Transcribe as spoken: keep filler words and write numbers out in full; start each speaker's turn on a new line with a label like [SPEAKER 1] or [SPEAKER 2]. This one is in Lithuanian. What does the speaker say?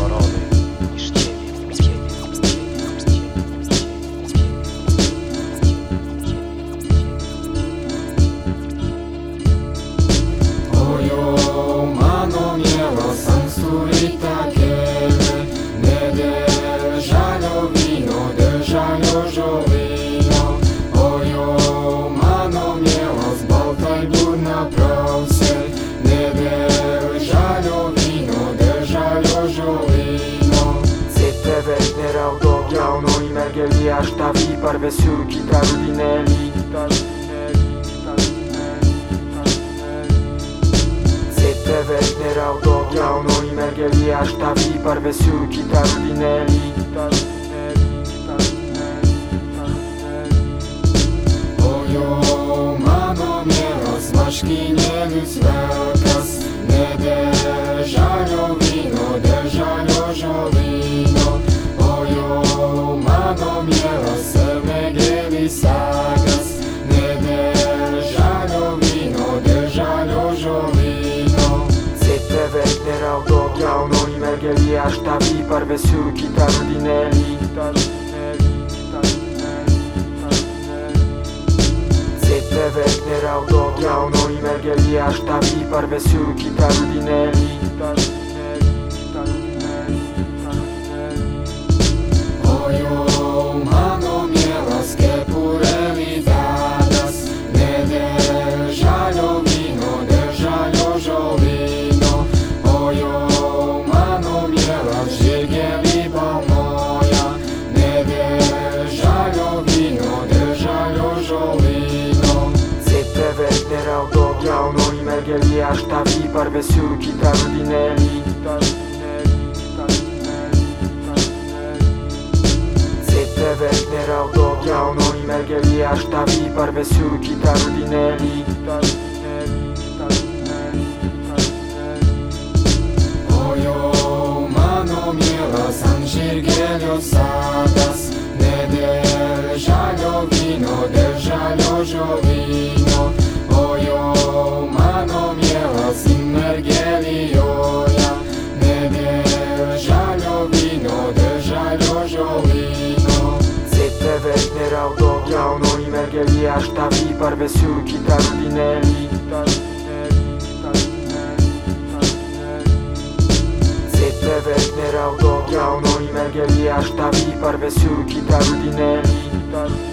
[SPEAKER 1] korony niż ciebie.
[SPEAKER 2] Ojo, mano mielo sam sturi takele, ne držalo vino, držalo žovino. Ojo, mano mielo zbaltaj burna pravse, ne držalo vino, držalo žovino.
[SPEAKER 3] Zetteve nera udog javno imergeli ashtavi parvesur kitaru dineli. Zetteve nera udog javno imergeli ashtavi parvesur kitaru dineli.
[SPEAKER 2] Ojo, mano mielo smaškinjelius velkas, ne držalo vino, držalo žovino. Ojo, mano mielo semegeli sagas, ne držalo vino, držalo žovino.
[SPEAKER 3] Zetteve nera udog javno imergeli ashtavi parvesur kitaru dineli. Zetteve nera udog javno imergeli ashtavi parvesur kitaru dineli.
[SPEAKER 2] Ojo, mano mielo skepureli dadas, ne držalo vino, držalo žovino. Ojo, mano mielo žirgeli moja, ne držalo vino, držalo žovino.
[SPEAKER 3] Zetteve nera udog javno imergeli ashtavi parvesur kitaru dineli. Zetteve nera udog javno imergeli ashtavi parvesur kitaru dineli.
[SPEAKER 2] Ojo, mano mielo sam žirgelio sadas, ne držalo vino, držalo žovino. Ojo, mano mielo simergeli joja, ne držalo vino, držalo žovino.
[SPEAKER 3] Zetteve nera udog javno imergeli ashtavi parvesur kitaru dineli. Zetteve nera udog javno imergeli ashtavi parvesur kitaru dineli.